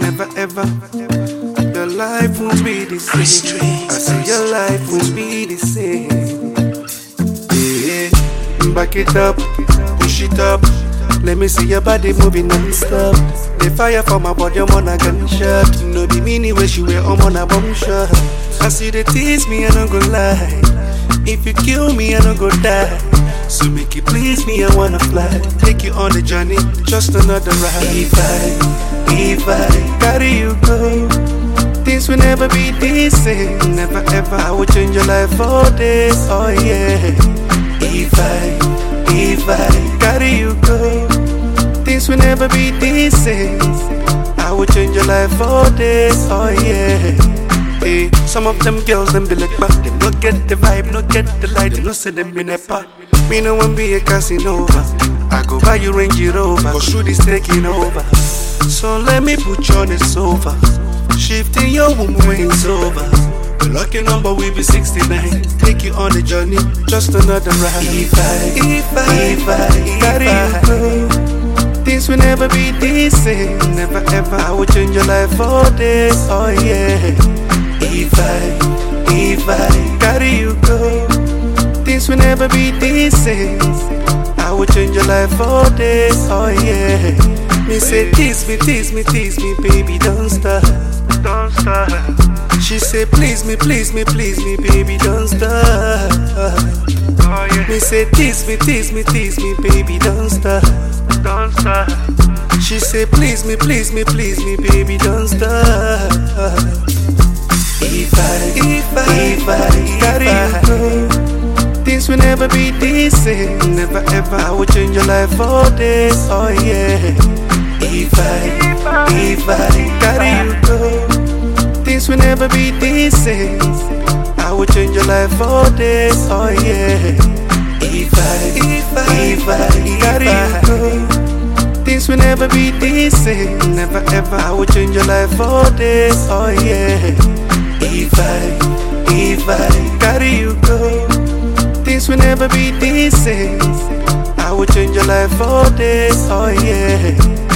never ever. Your life won't be the same. I say your life won't be the same. Yeah, back it up, push it up. Let me see your body moving non-stop. The fire for my body, I'm on a gunshot. No be mini where she wear, I'm on a bomb shot. I see they tease me, I don't go lie. If you kill me, I don't go die. So make it please me, I wanna fly. Take you on the journey, just another ride. If I carry you go, things will never be the same. Never ever, I will change your life for this, oh yeah. If I carry you go, things will never be the same. I will change your life for this, oh yeah. Hey, some of them girls, them be like, but they no get the vibe, no get the light, they no say them in a part. Me no one be a Casanova. I go buy you Range Rover, cause shoot is taking over. So let me put you on the sofa, shifting your womb when it's over. The lucky number will be 69. Take you on the journey, just another ride. If I carry you go, things will never be the same. Never ever, I will change your life for this, oh yeah. If I carry you go, things will never be the same. I will change your life for this, oh yeah. Me say tease me, baby, don't stop, don't stop. She say please me, baby, don't stop. Oh, yeah. Me say tease me, baby, don't stop, don't stop. She say please me, baby, don't stop. If I carry you go, things will never be the same. Never ever, I will change your life for this, oh yeah. If I carry you go, things will never be the same. I will change your life for this, oh yeah. If I carry you go, things will never be the same. Never ever, I will change your life for this, oh yeah. If I carry you go, things will never be the same. I will change your life for this, oh yeah.